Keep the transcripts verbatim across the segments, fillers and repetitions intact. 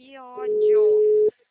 Que ódio.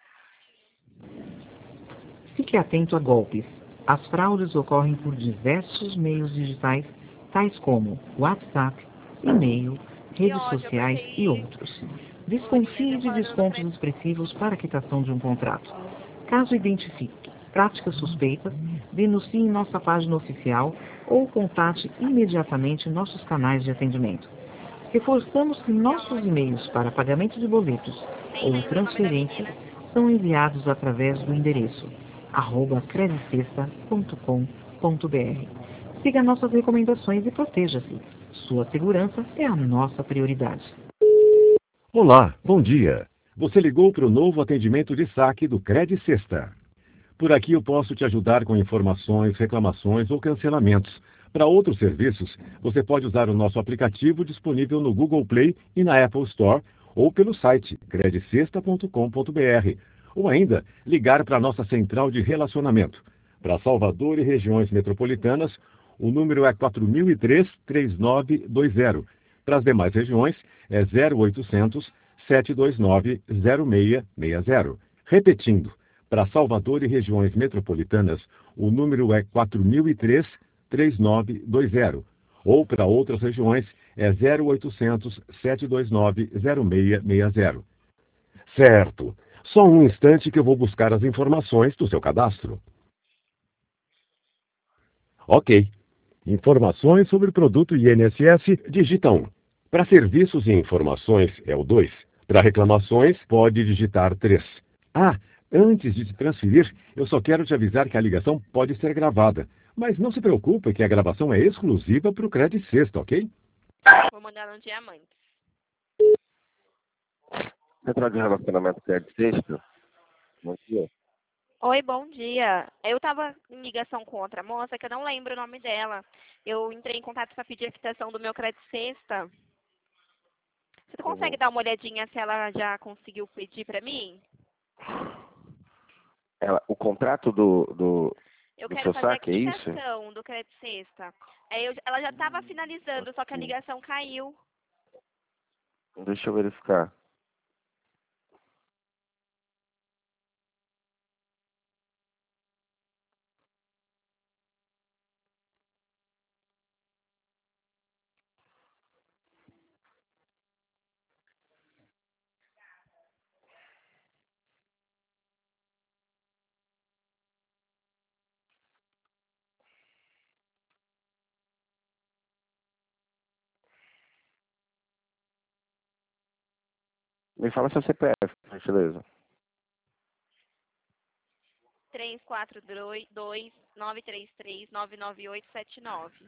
Fique atento a golpes. As fraudes ocorrem por diversos meios digitais, tais como WhatsApp, e-mail, Que redes ódio, eu sociais pensei e em outros. Urias, Desconfie eu de falando no descontos crédito. expressivos para quitação de um contrato. Caso identifique práticas suspeitas, denuncie em nossa página oficial ou contate imediatamente nossos canais de atendimento. Reforçamos que nossos e-mails para pagamento de boletos Nem ou lembro o nome da transferências menina. são enviados através do endereço arroba credicesta ponto com ponto br. Siga nossas recomendações e proteja-se. Sua segurança é a nossa prioridade. Olá, bom dia. Você ligou para o novo atendimento de saque do Cred Sexta. Por aqui eu posso te ajudar com informações, reclamações ou cancelamentos. Para outros serviços, você pode usar o nosso aplicativo disponível no Google Play e na Apple Store ou pelo site credicesta ponto com ponto br, ou ainda ligar para a nossa central de relacionamento. Para Salvador e regiões metropolitanas, o número é quatro mil e três, trinta e nove vinte. Para as demais regiões, é zero oitocentos, sete dois nove, zero seis seis zero. Repetindo, para Salvador e regiões metropolitanas, o número é quatro mil e três, trinta e nove vinte. Ou para outras regiões, é zero oitocentos, sete dois nove, zero seis seis zero. Certo. Só um instante que eu vou buscar as informações do seu cadastro. Ok. Informações sobre o produto I N S S, digita um. Para serviços e informações, é o dois. Para reclamações, pode digitar três. Ah, antes de te transferir, eu só quero te avisar que a ligação pode ser gravada. Mas não se preocupe que a gravação é exclusiva para o Cred Sexta, ok? Vou mandar no diamante. Central de relacionamento Cred Sexta. Bom dia. Oi, bom dia. Eu tava em ligação com outra moça que eu não lembro o nome dela. Eu entrei em contato para pedir a quitação do meu crédito sexta. Você consegue Uhum. dar uma olhadinha se ela já conseguiu pedir para mim? Ela, o contrato do, do, Eu do quero seu fazer a saque, é isso? quitação do crédito sexta. Aí eu- ela já estava finalizando, só que a Ok. ligação caiu. Deixa eu verificar. Me fala seu C P F, por gentileza. três quatro dois, nove três três, nove nove oito sete nove.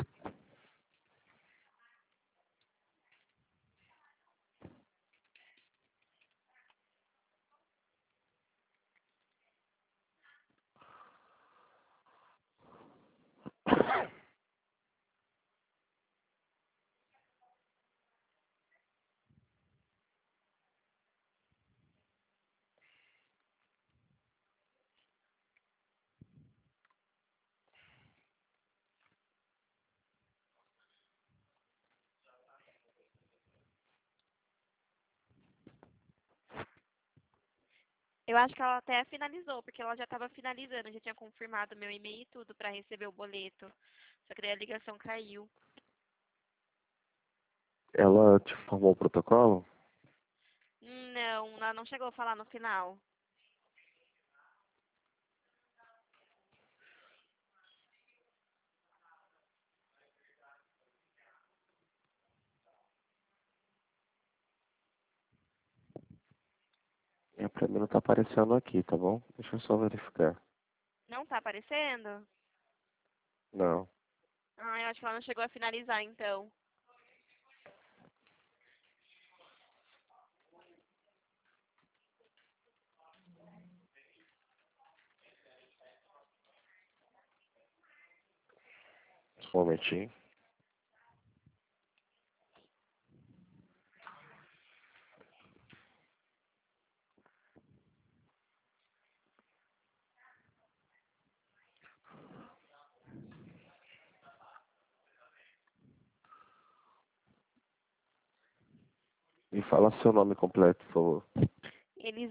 Eu acho que ela até finalizou, porque ela já estava finalizando, já tinha confirmado meu e-mail e tudo para receber o boleto. Só que daí a ligação caiu. Ela te formou o protocolo? Não, ela não chegou a falar no final. É, pra mim não tá aparecendo aqui, tá bom? Deixa eu só verificar. Não tá aparecendo? Não. Ah, eu acho que ela não chegou a finalizar, então. Só um momentinho. Me fala seu nome completo, por favor.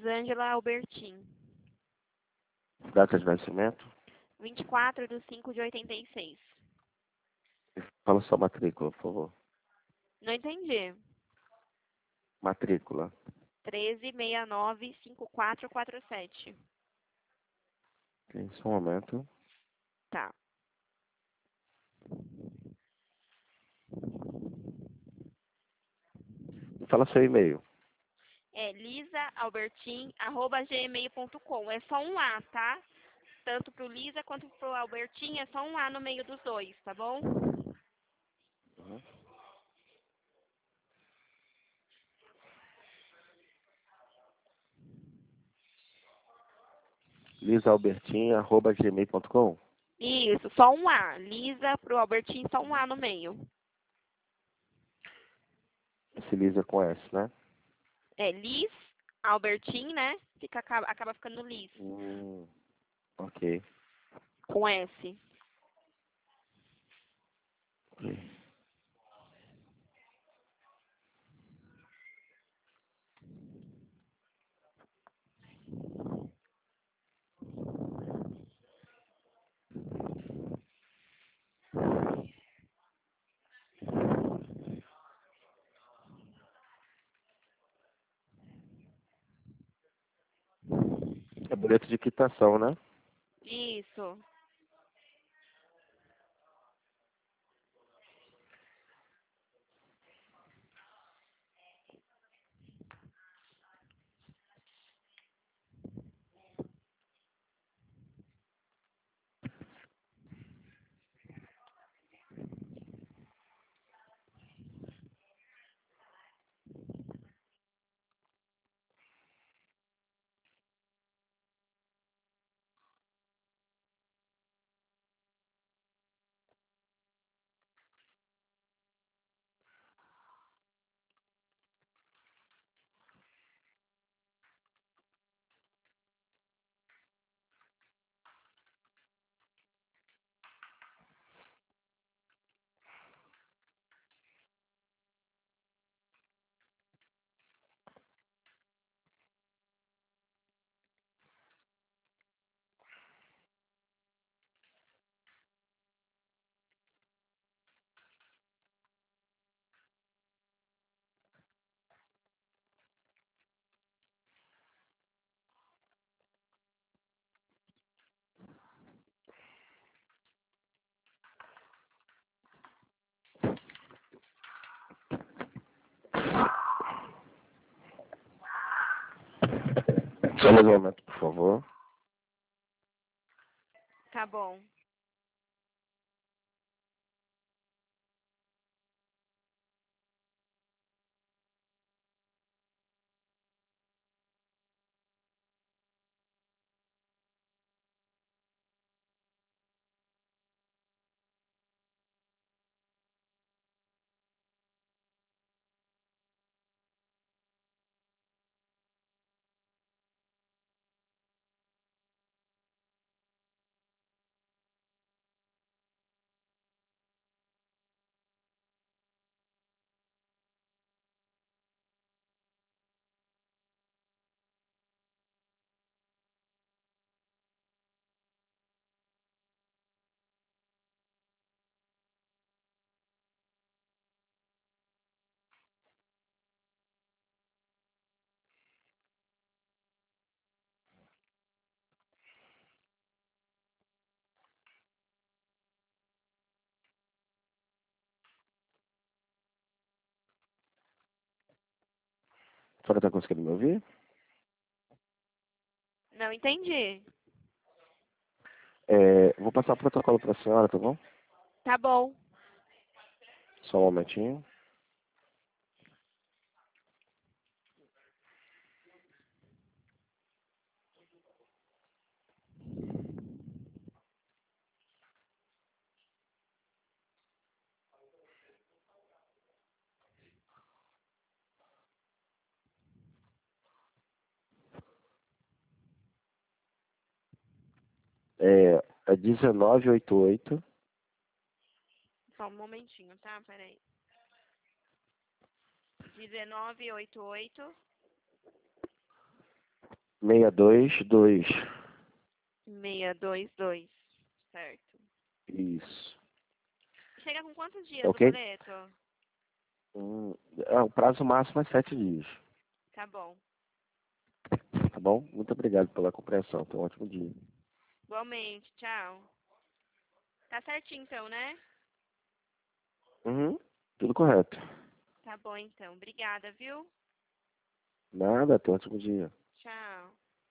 Rosângela Albertin. Data de nascimento? vinte e quatro de cinco de oitenta e seis. Fala sua matrícula, por favor. Não entendi. Matrícula. treze sessenta e nove cinquenta e quatro quarenta e sete. Ok, só um momento. Tá. Fala seu e-mail. É lisaalbertin arroba gmail ponto com. É só um A, tá? Tanto pro Lisa quanto pro Albertin é só um A no meio dos dois, tá bom? Uhum. lisaalbertin arroba gmail ponto com. Isso, só um A. Lisa pro Albertin, só um A no meio. Esse Lisa com S, né? É Liz, Albertin, né? Fica, acaba, acaba ficando Liz, Hum, ok. com S. Ok. É boleto de quitação, né? Isso. Só mais um momento, por favor. Tá bom. A senhora está conseguindo me ouvir? Não entendi. É, vou passar o protocolo para a senhora, tá bom? Tá bom. Só um momentinho. É, é dezenove oitenta e oito. Só um momentinho, tá? Peraí. dezenove oitenta e oito. seis dois dois. seis dois dois. Certo. Isso. Chega com quantos dias Ok? o boleto? Hum, é, o prazo máximo é sete dias. Tá bom. Tá bom? Muito obrigado pela compreensão. Tenha um ótimo dia. Igualmente. Tchau. Tá certinho então, né? Uhum. Tudo correto. Tá bom então. Obrigada, viu? Nada, tenha um ótimo dia. Tchau.